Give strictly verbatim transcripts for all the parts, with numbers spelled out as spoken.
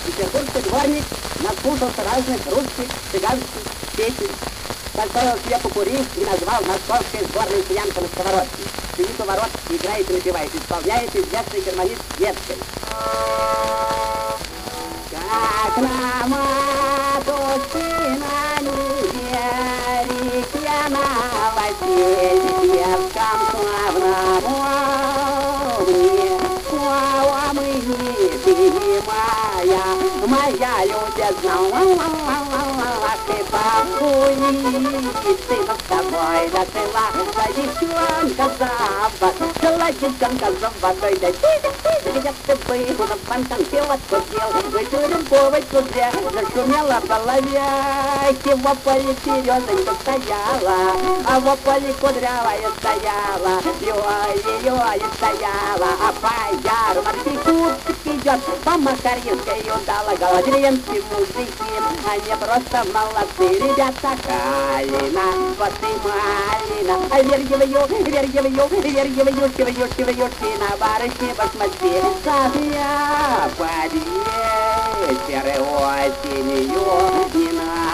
Петербургский дворник наслушался разных русских, цыганских песен. Поставил себе покурить и назвал московской сборной пьянка на сковородке. Сидит у ворот, играет и напевает, исполняет известный гармонист Детской. Как на матушке на Неве, реке Новосельевском славном огне, слава мы не ты моя, моя любезная, ты поуницы над тобой дошла, да девчонка забот, жила девчонка за водой, да ты, да ты, где ты был, на фонтанке воскудел, вытурен повой кудре, зашумела в голове, его поле серьезно стояла, а во поле кудрявая стояла, ой-ой-ой стояла, а по ярмарке курсик идет, по Макарьинской удала, голодеренские мужики, они просто молодцы, ребята, Калина, вот и малина, а верьевую, верьевую, верьевую, шиваю, шиваю, шина, барышни, посмотри, как я под вечер осенью не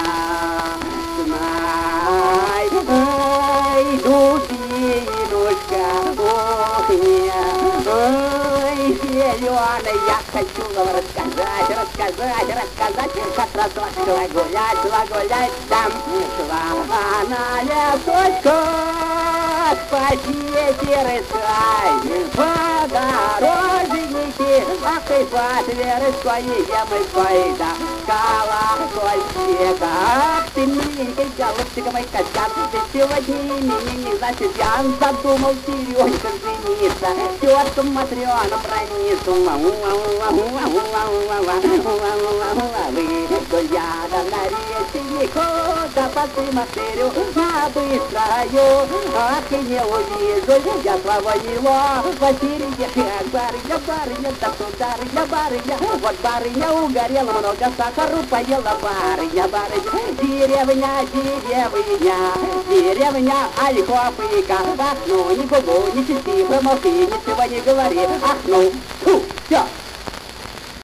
знай, ай, дубинушка, ох, не, ой, зеленая, я хочу вам рассказать, рассказать, рассказать, как раз шла гулять, шла гулять, там шла она лесочка, по ветер искать, по дорожники, ах и под верой мы пойда, колокольчика, ах ты миленький голубчик мой качан, ты сегодня именинник, значит я задумал Сережка жениться, тетка Матрена бронится, гуляла на речнику, да посмотрю на быстрою, ах и не увижу я слова его, Василия, барыня, барыня, да сударыня, барыня, вот барыня угорела, много сахару поела, барыня, барыня, деревня, деревня, деревня, ай, хопыка, ах, ну, ни губу, ни чистика, молчи, ничего не говори, ах, ну, фу, все.